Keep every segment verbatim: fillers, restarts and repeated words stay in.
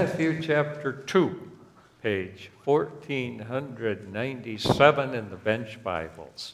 Matthew chapter two, page fourteen ninety-seven in the bench Bibles.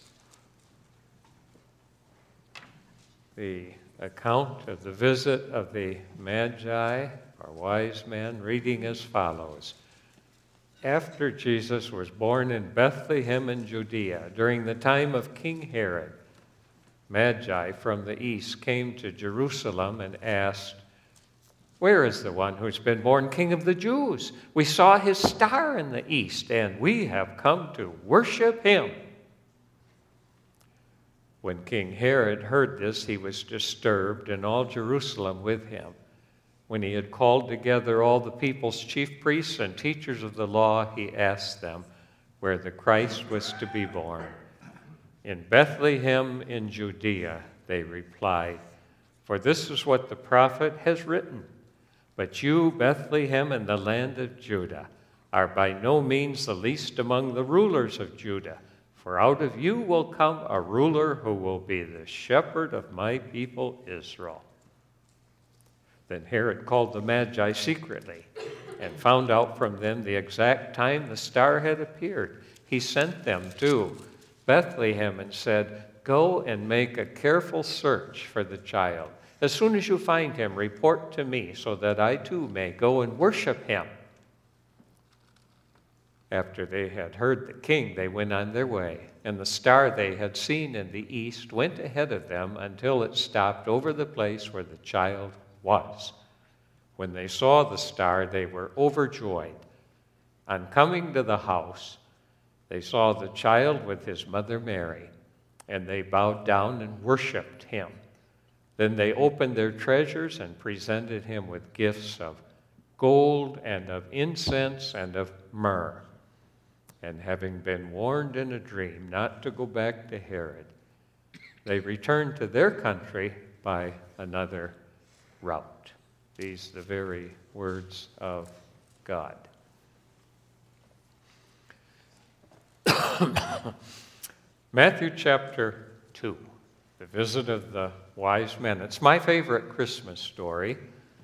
The account of the visit of the Magi, or wise men, reading as follows. After Jesus was born in Bethlehem in Judea, during the time of King Herod, Magi from the east came to Jerusalem and asked, "Where is the one who's been born King of the Jews? We saw his star in the east, and we have come to worship him." When King Herod heard this, he was disturbed, and all Jerusalem with him. When he had called together all the people's chief priests and teachers of the law, he asked them where the Christ was to be born. "In Bethlehem in Judea," they replied, "for this is what the prophet has written. But you, Bethlehem, in the land of Judah, are by no means the least among the rulers of Judah, for out of you will come a ruler who will be the shepherd of my people Israel." Then Herod called the Magi secretly and found out from them the exact time the star had appeared. He sent them to Bethlehem and said, "Go and make a careful search for the child. As soon as you find him, report to me so that I too may go and worship him." After they had heard the king, they went on their way, and the star they had seen in the east went ahead of them until it stopped over the place where the child was. When they saw the star, they were overjoyed. On coming to the house, they saw the child with his mother Mary, and they bowed down and worshiped him. Then they opened their treasures and presented him with gifts of gold and of incense and of myrrh. And having been warned in a dream not to go back to Herod, they returned to their country by another route. These are the very words of God. Matthew chapter two. The visit of the wise men. It's my favorite Christmas story,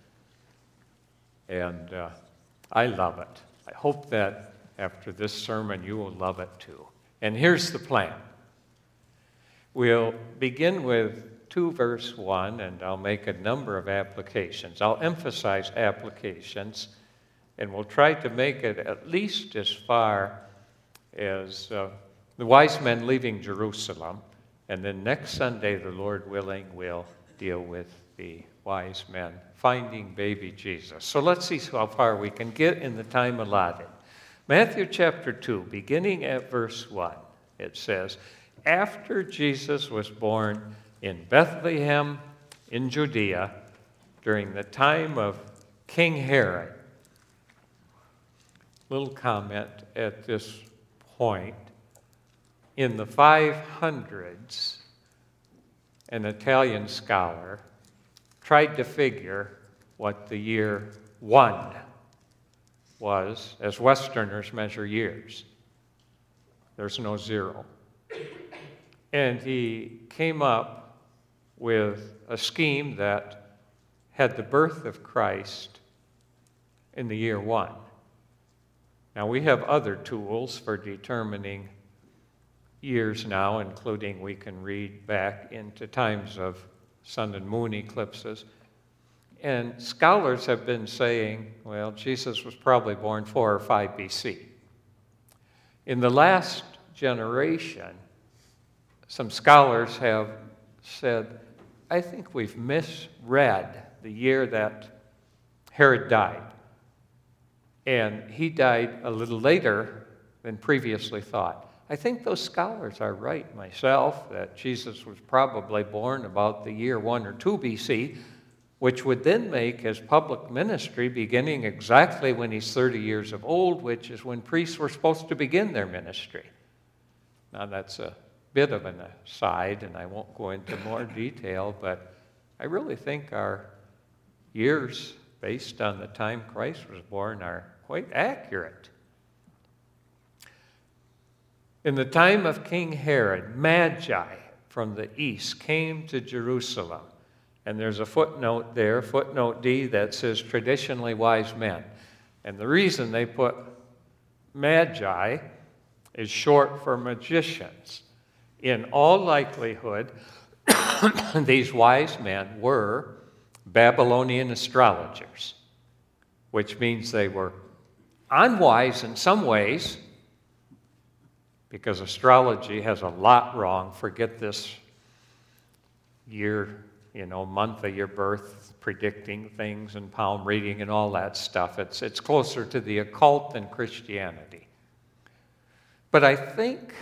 and uh, I love it. I hope that after this sermon you will love it too. And here's the plan. We'll begin with two verse one, and I'll make a number of applications. I'll emphasize applications, and we'll try to make it at least as far as uh, the wise men leaving Jerusalem. And then next Sunday, the Lord willing, we'll deal with the wise men finding baby Jesus. So let's see how far we can get in the time allotted. Matthew chapter two, beginning at verse one, it says, "After Jesus was born in Bethlehem in Judea during the time of King Herod." Little comment at this point. In the five hundreds, an Italian scholar tried to figure what the year one was, as Westerners measure years. There's no zero. And he came up with a scheme that had the birth of Christ in the year one. Now, we have other tools for determining years now, including we can read back into times of sun and moon eclipses. And scholars have been saying, well, Jesus was probably born four or five B C. In the last generation, some scholars have said, I think we've misread the year that Herod died. And he died a little later than previously thought. I think those scholars are right myself, that Jesus was probably born about the year one or two B C, which would then make his public ministry beginning exactly when he's thirty years of old, which is when priests were supposed to begin their ministry. Now, that's a bit of an aside, and I won't go into more detail, but I really think our years, based on the time Christ was born, are quite accurate. In the time of King Herod, Magi from the east came to Jerusalem. And there's a footnote there, footnote D, that says traditionally wise men. And the reason they put magi is short for magicians. In all likelihood, these wise men were Babylonian astrologers, which means they were unwise in some ways, because astrology has a lot wrong. Forget this year, you know, month of your birth, predicting things and palm reading and all that stuff. It's, it's closer to the occult than Christianity. But I think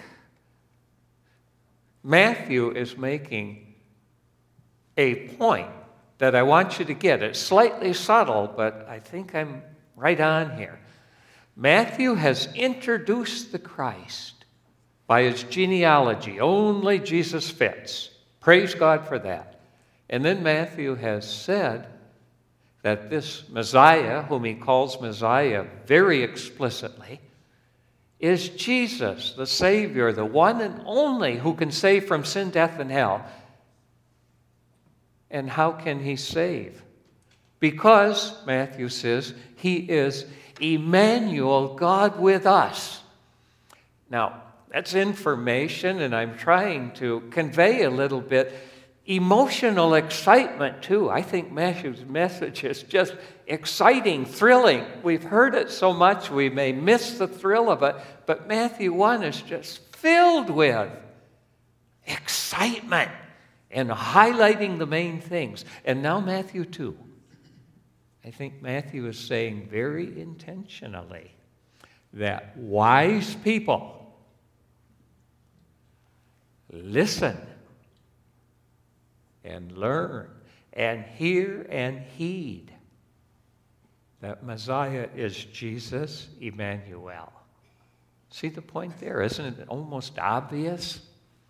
Matthew is making a point that I want you to get. It's slightly subtle, but I think I'm right on here. Matthew has introduced the Christ by his genealogy. Only Jesus fits. Praise God for that. And then Matthew has said that this Messiah, whom he calls Messiah very explicitly, is Jesus, the Savior, the one and only who can save from sin, death, and hell. And how can he save? Because, Matthew says, he is Emmanuel, God with us. Now, that's information, and I'm trying to convey a little bit emotional excitement, too. I think Matthew's message is just exciting, thrilling. We've heard it so much we may miss the thrill of it, but Matthew one is just filled with excitement and highlighting the main things. And now Matthew two. I think Matthew is saying very intentionally that wise people listen and learn and hear and heed that Messiah is Jesus, Emmanuel. See the point there? Isn't it almost obvious?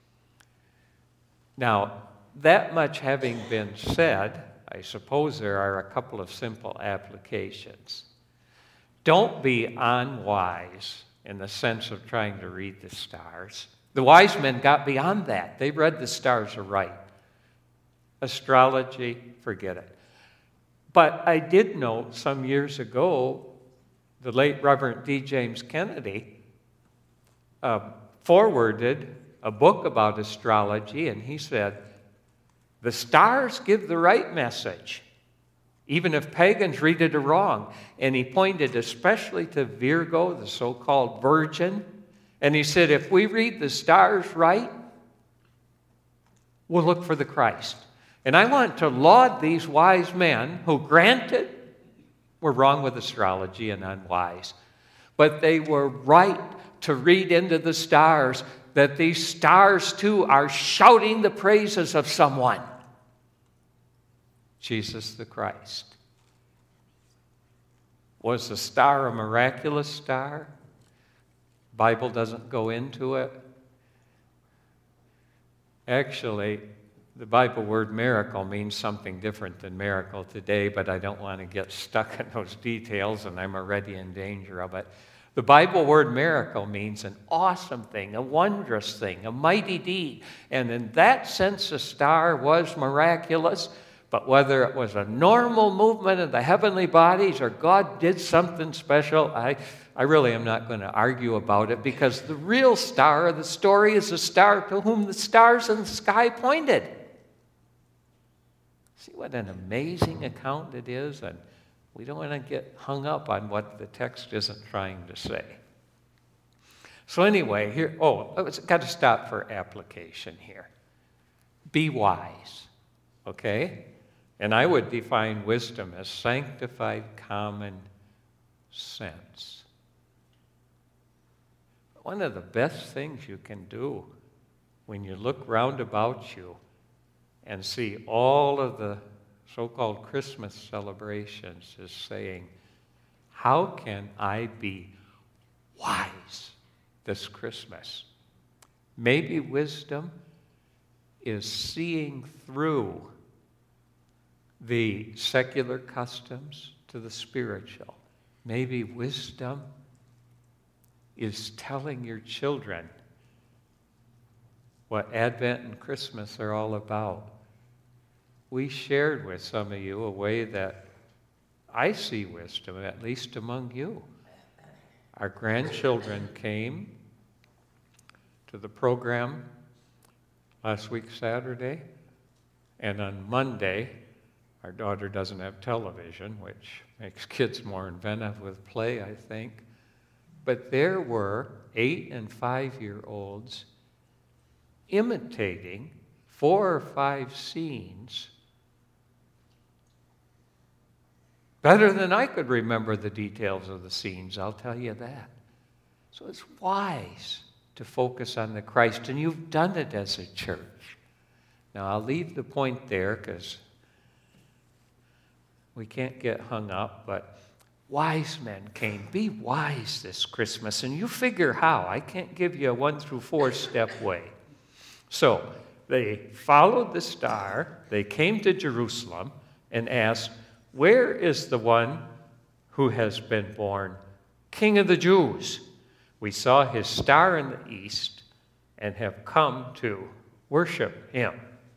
Now, that much having been said, I suppose there are a couple of simple applications. Don't be unwise in the sense of trying to read the stars. The wise men got beyond that. They read the stars aright. Astrology, forget it. But I did know some years ago, the late Reverend D. James Kennedy uh, forwarded a book about astrology, and he said, the stars give the right message, even if pagans read it wrong. And he pointed especially to Virgo, the so-called virgin, and he said, if we read the stars right, we'll look for the Christ. And I want to laud these wise men who, granted, were wrong with astrology and unwise, but they were right to read into the stars that these stars, too, are shouting the praises of someone. Jesus the Christ. Was the star a miraculous star? Bible doesn't go into it. Actually, the Bible word miracle means something different than miracle today, but I don't want to get stuck in those details, and I'm already in danger of it. The Bible word miracle means an awesome thing, a wondrous thing, a mighty deed. And in that sense, the star was miraculous. But whether it was a normal movement of the heavenly bodies or God did something special, I, I really am not going to argue about it, because the real star of the story is the star to whom the stars in the sky pointed. See what an amazing account it is? And we don't want to get hung up on what the text isn't trying to say. So anyway, here, oh, I've got to stop for application here. Be wise, okay? And I would define wisdom as sanctified common sense. One of the best things you can do when you look round about you and see all of the so-called Christmas celebrations is saying, how can I be wise this Christmas? Maybe wisdom is seeing through the secular customs to the spiritual. Maybe wisdom is telling your children what Advent and Christmas are all about. We shared with some of you a way that I see wisdom, at least among you. Our grandchildren came to the program last week, Saturday, and on Monday, our daughter doesn't have television, which makes kids more inventive with play, I think. But there were eight and five-year-olds imitating four or five scenes better than I could remember the details of the scenes, I'll tell you that. So it's wise to focus on the Christ, and you've done it as a church. Now, I'll leave the point there because we can't get hung up, but wise men came. Be wise this Christmas, and you figure how. I can't give you a one through four step way. So they followed the star, they came to Jerusalem and asked, where is the one who has been born King of the Jews? We saw his star in the east and have come to worship him.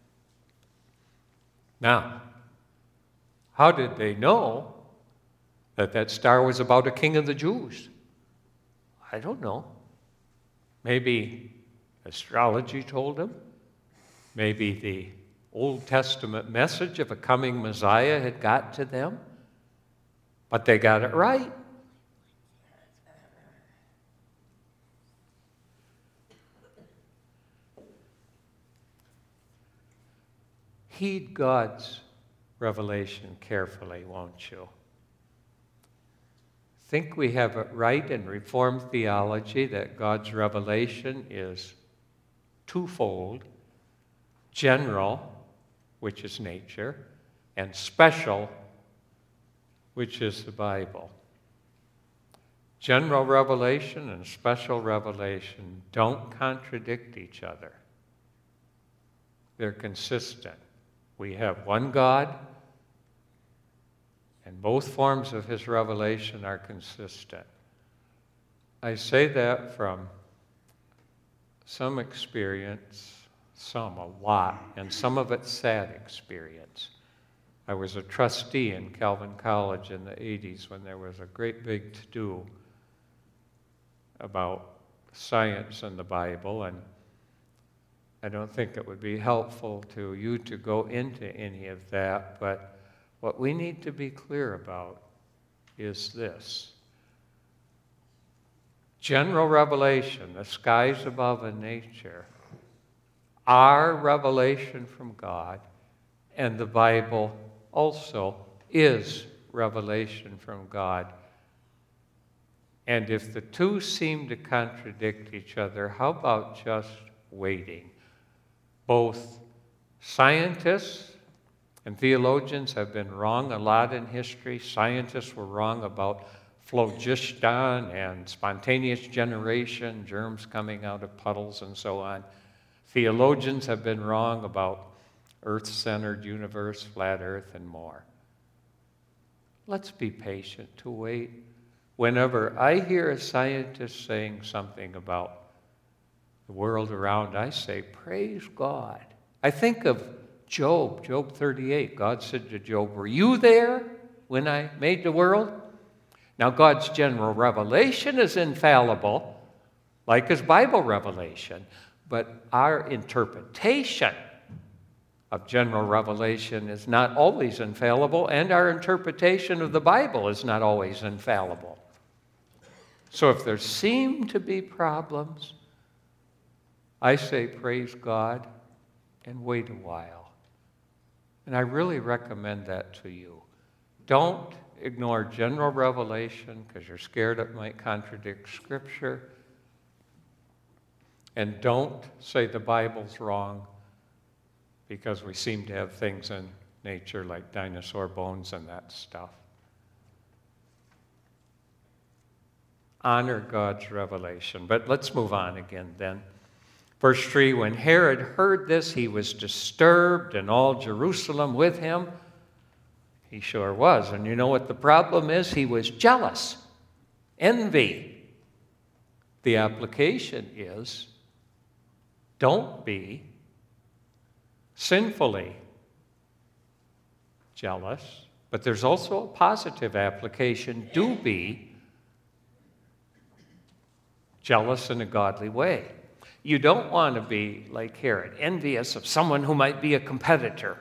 Now, how did they know that that star was about a king of the Jews? I don't know. Maybe astrology told them. Maybe the Old Testament message of a coming Messiah had got to them. But they got it right. Heed God's revelation carefully, won't you? Think we have it right in Reformed theology that God's revelation is twofold: general, which is nature, and special, which is the Bible. General revelation and special revelation don't contradict each other. They're consistent. We have one God, and both forms of his revelation are consistent. I say that from some experience, some, a lot, and some of it sad experience. I was a trustee in Calvin College in the eighties when there was a great big to-do about science and the Bible, and I don't think it would be helpful to you to go into any of that, but what we need to be clear about is this. General revelation, the skies above in nature, our revelation from God, and the Bible also is revelation from God. And if the two seem to contradict each other, how about just waiting? Both scientists and theologians have been wrong a lot in history. Scientists were wrong about phlogiston and spontaneous generation, germs coming out of puddles and so on. Theologians have been wrong about earth-centered universe, flat earth, and more. Let's be patient to wait. Whenever I hear a scientist saying something about the world around, I say, praise God. I think of Job, Job thirty-eight. God said to Job, were you there when I made the world? Now, God's general revelation is infallible, like his Bible revelation, but our interpretation of general revelation is not always infallible, and our interpretation of the Bible is not always infallible. So if there seem to be problems, I say praise God and wait a while. And I really recommend that to you. Don't ignore general revelation because you're scared it might contradict Scripture. And don't say the Bible's wrong because we seem to have things in nature like dinosaur bones and that stuff. Honor God's revelation. But let's move on again then. Verse three, when Herod heard this, he was disturbed, and all Jerusalem with him. He sure was. And you know what the problem is? He was jealous. Envy. The application is, don't be sinfully jealous, But there's also a positive application. Do be jealous in a godly way. You don't want to be like Herod, envious of someone who might be a competitor.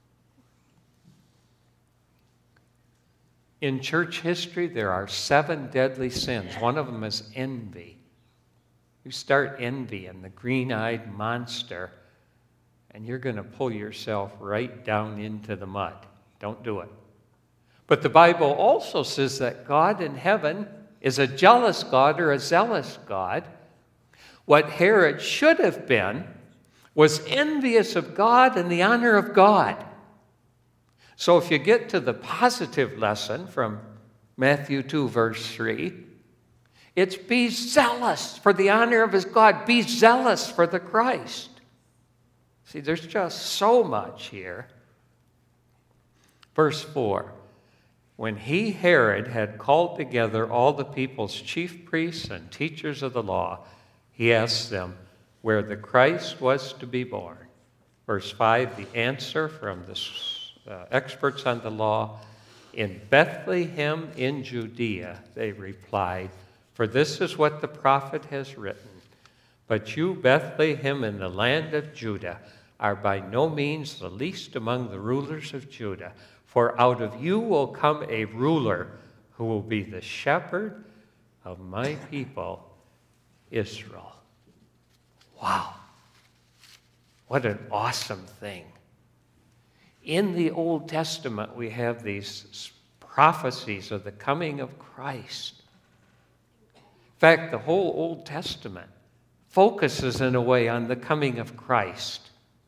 In church history, there are seven deadly sins. One of them is envy. You start envying the green-eyed monster, and you're going to pull yourself right down into the mud. Don't do it. But the Bible also says that God in heaven is a jealous God or a zealous God. What Herod should have been was envious of God and the honor of God. So if you get to the positive lesson from Matthew two, verse three, it's be zealous for the honor of his God. Be zealous for the Christ. See, there's just so much here. Verse four, when he, Herod, had called together all the people's chief priests and teachers of the law, he asked them where the Christ was to be born. Verse five, the answer from the uh, experts on the law, in Bethlehem in Judea, they replied, for this is what the prophet has written. But you, Bethlehem, in the land of Judah, are by no means the least among the rulers of Judah, for out of you will come a ruler who will be the shepherd of my people, Israel. Wow. What an awesome thing. In the Old Testament, we have these prophecies of the coming of Christ. In fact, the whole Old Testament focuses in a way on the coming of Christ.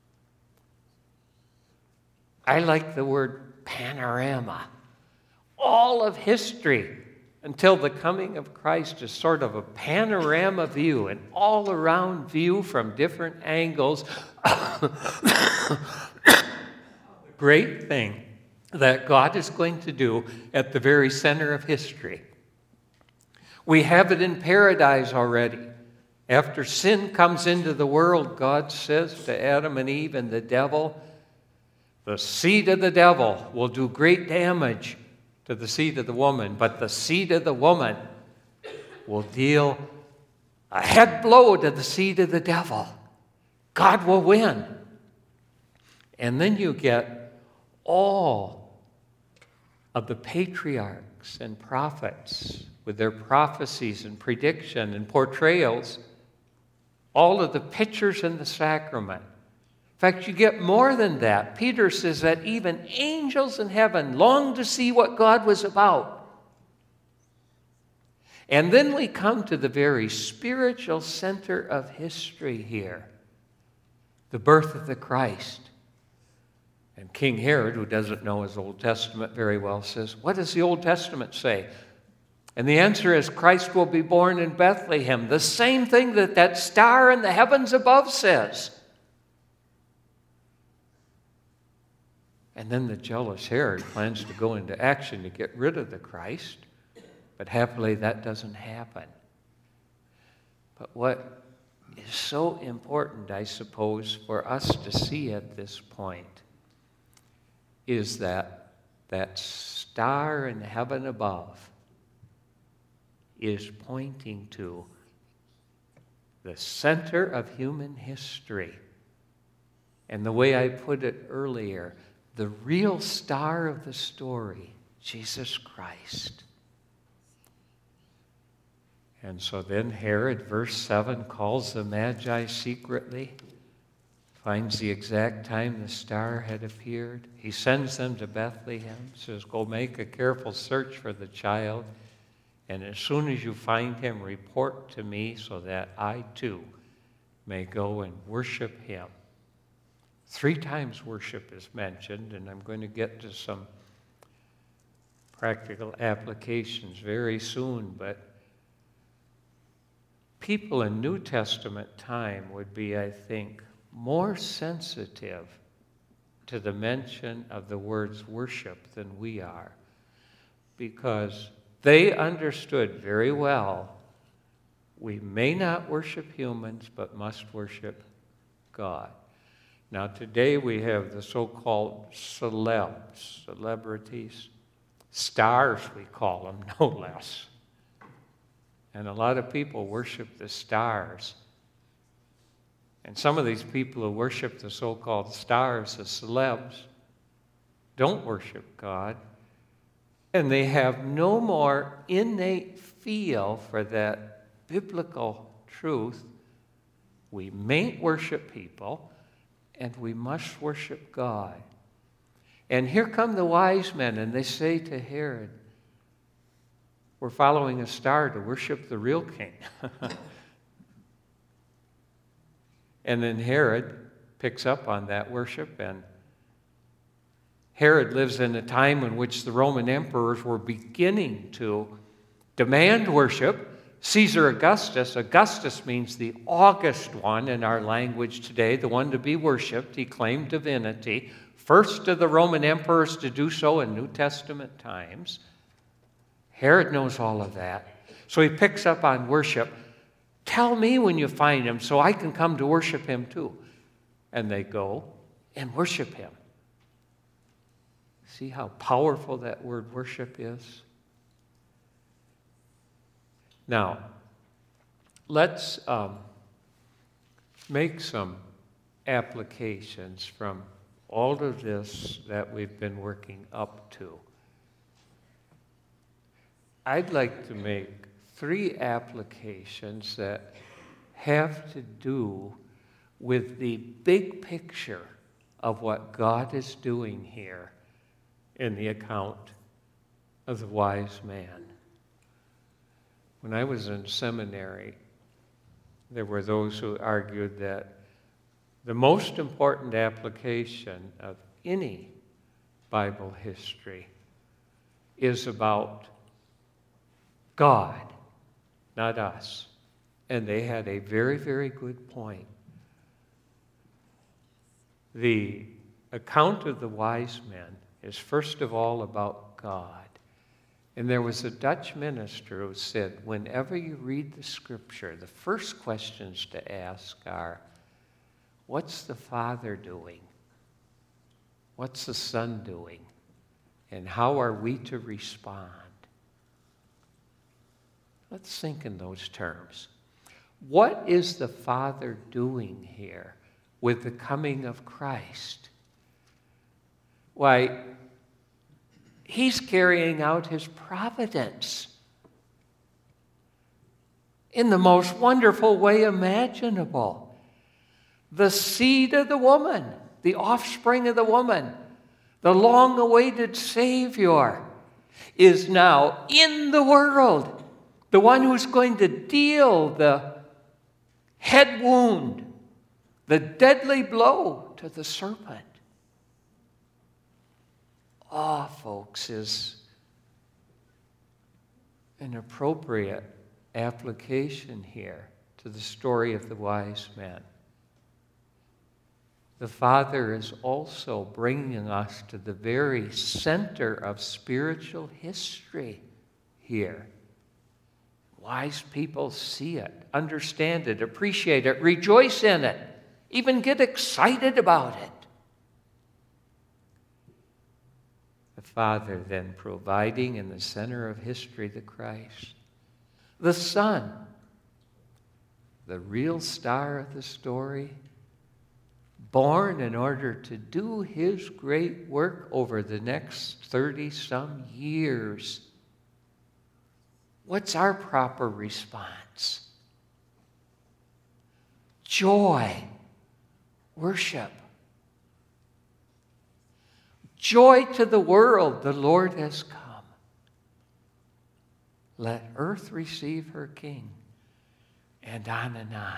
I like the word panorama. All of history until the coming of Christ is sort of a panorama view, an all-around view from different angles. Great thing that God is going to do at the very center of history. We have it in paradise already. After sin comes into the world, God says to Adam and Eve and the devil, the seed of the devil will do great damage to the seed of the woman, but the seed of the woman will deal a head blow to the seed of the devil. God will win. And then you get all of the patriarchs and prophets with their prophecies and prediction and portrayals, all of the pictures in the sacrament. In fact, you get more than that. Peter says that even angels in heaven long to see what God was about. And then we come to the very spiritual center of history here, the birth of the Christ. And King Herod, who doesn't know his Old Testament very well, says, what does the Old Testament say? And the answer is Christ will be born in Bethlehem, the same thing that that star in the heavens above says. And then the jealous Herod plans to go into action to get rid of the Christ, but happily that doesn't happen. But what is so important, I suppose, for us to see at this point is that that star in heaven above is pointing to the center of human history. And the way I put it earlier, the real star of the story, Jesus Christ. And so then Herod, verse seven, calls the Magi secretly, finds the exact time the star had appeared. He sends them to Bethlehem, says, go make a careful search for the child, and as soon as you find him, report to me so that I too may go and worship him. Three times worship is mentioned, and I'm going to get to some practical applications very soon, but people in New Testament time would be, I think, more sensitive to the mention of the words worship than we are, because they understood very well we may not worship humans, but must worship God. Now, today we have the so-called celebs, celebrities, stars we call them, no less. And a lot of people worship the stars. And some of these people who worship the so-called stars, the celebs, don't worship God. And they have no more innate feel for that biblical truth. We mayn't worship people, and we must worship God. And here come the wise men, and they say to Herod, we're following a star to worship the real king. And then Herod picks up on that worship, and Herod lives in a time in which the Roman emperors were beginning to demand worship. Caesar Augustus, Augustus means the august one in our language today, the one to be worshipped. He claimed divinity, first of the Roman emperors to do so in New Testament times. Herod knows all of that. So he picks up on worship. Tell me when you find him so I can come to worship him too. And they go and worship him. See how powerful that word worship is? Now, let's um, make some applications from all of this that we've been working up to. I'd like to make three applications that have to do with the big picture of what God is doing here in the account of the wise man. When I was in seminary, there were those who argued that the most important application of any Bible history is about God, not us. And they had a very, very good point. The account of the wise men is first of all about God. And there was a Dutch minister who said, whenever you read the scripture, the first questions to ask are, what's the Father doing? What's the Son doing? And how are we to respond? Let's think in those terms. What is the Father doing here with the coming of Christ? Why, He's carrying out His providence in the most wonderful way imaginable. The seed of the woman, the offspring of the woman, the long-awaited Savior, is now in the world, the one who's going to deal the head wound, the deadly blow to the serpent. Ah, folks, is an appropriate application here to the story of the wise men. The Father is also bringing us to the very center of spiritual history here. Wise people see it, understand it, appreciate it, rejoice in it, even get excited about it. The Father then providing in the center of history the Christ. The Son, the real star of the story, born in order to do His great work over the next thirty-some years. What's our proper response? Joy, worship. Joy to the world, the Lord has come. Let earth receive her King, and on and on.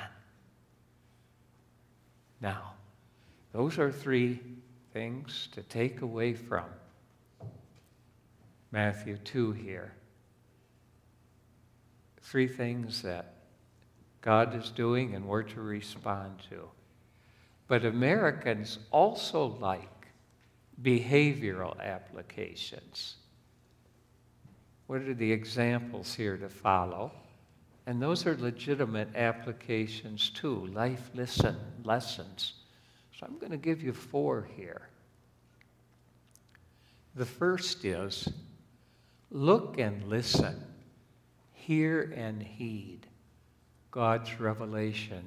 Now, those are three things to take away from Matthew two here. Three things that God is doing and we're to respond to. But Americans also like behavioral applications. What are the examples here to follow? And those are legitimate applications too, life listen, lessons. So I'm going to give you four here. The first is, look and listen, hear and heed God's revelation,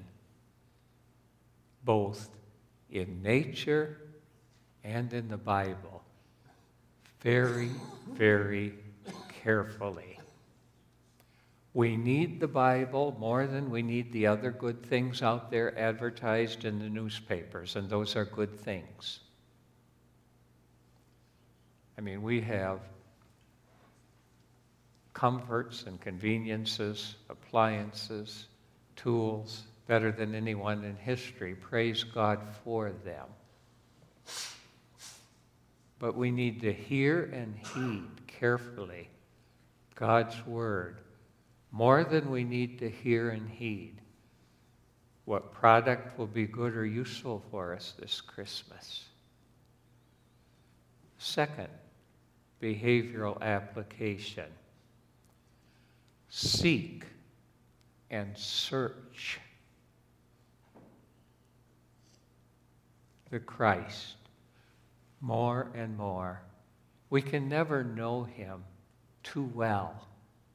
both in nature and in the Bible, very, very carefully. We need the Bible more than we need the other good things out there advertised in the newspapers, and those are good things. I mean, we have comforts and conveniences, appliances, tools, better than anyone in history. Praise God for them. But we need to hear and heed carefully God's Word more than we need to hear and heed what product will be good or useful for us this Christmas. Second, behavioral application. Seek and search the Christ more and more. We can never know him too well.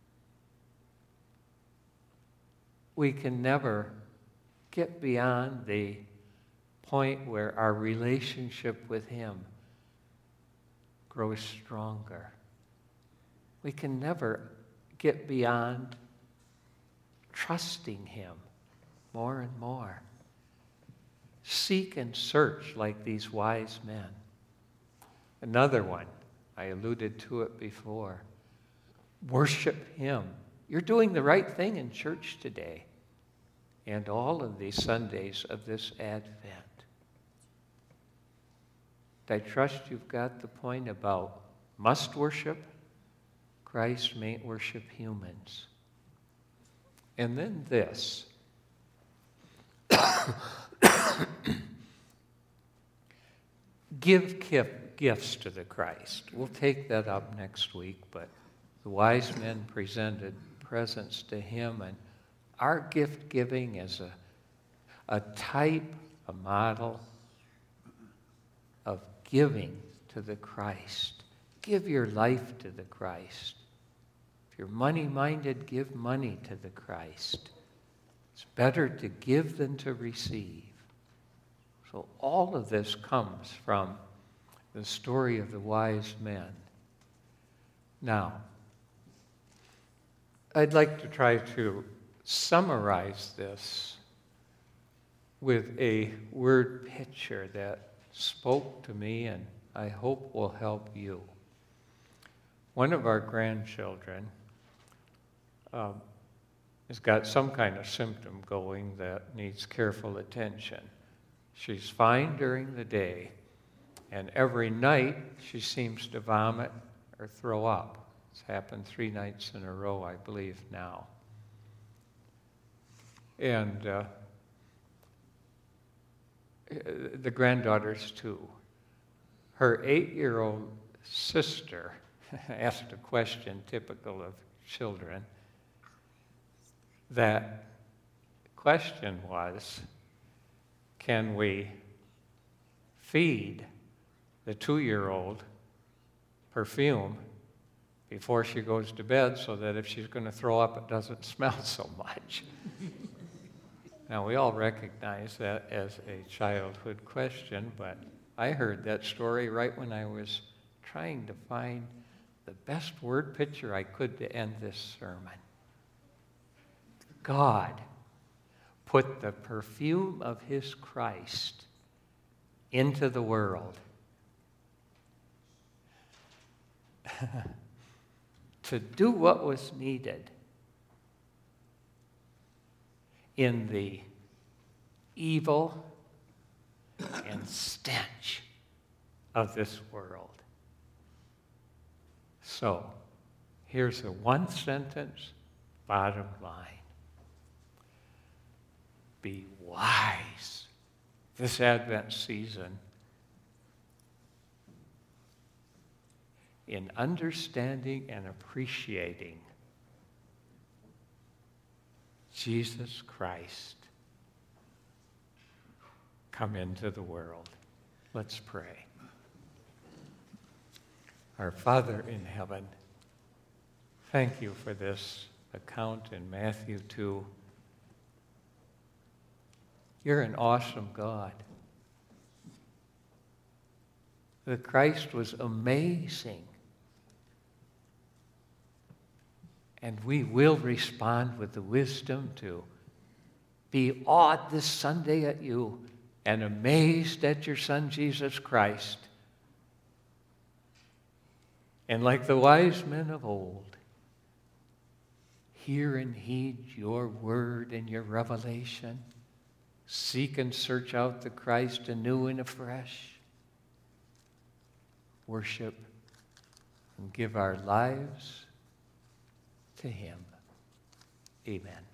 We can never get beyond the point where our relationship with him grows stronger. We can never get beyond trusting him more and more. Seek and search like these wise men. Another one, I alluded to it before. Worship him. You're doing the right thing in church today and all of these Sundays of this Advent. I trust you've got the point about must worship. Christ mayn't worship humans. And then this. Give gifts to the Christ. We'll take that up next week, but the wise men presented presents to him, and our gift giving is a, a type, a model of giving to the Christ. Give your life to the Christ. If you're money-minded, give money to the Christ. It's better to give than to receive. So all of this comes from the story of the wise men. Now, I'd like to try to summarize this with a word picture that spoke to me and I hope will help you. One of our grandchildren um, has got some kind of symptom going that needs careful attention. She's fine during the day, and every night she seems to vomit or throw up. It's happened three nights in a row, I believe, now. And uh, the granddaughters, too. Her eight-year-old sister asked a question typical of children. That question was, can we feed the two-year-old perfume before she goes to bed so that if she's going to throw up, it doesn't smell so much? Now, we all recognize that as a childhood question, but I heard that story right when I was trying to find the best word picture I could to end this sermon. God put the perfume of his Christ into the world to do what was needed in the evil and stench of this world. So, here's a one-sentence bottom line. Be wise this Advent season in understanding and appreciating Jesus Christ come into the world. Let's pray. Our Father in heaven, thank you for this account in Matthew two. You're an awesome God. The Christ was amazing. And we will respond with the wisdom to be awed this Sunday at you and amazed at your Son, Jesus Christ. And like the wise men of old, hear and heed your word and your revelation. Seek and search out the Christ anew and afresh. Worship and give our lives to him. Amen.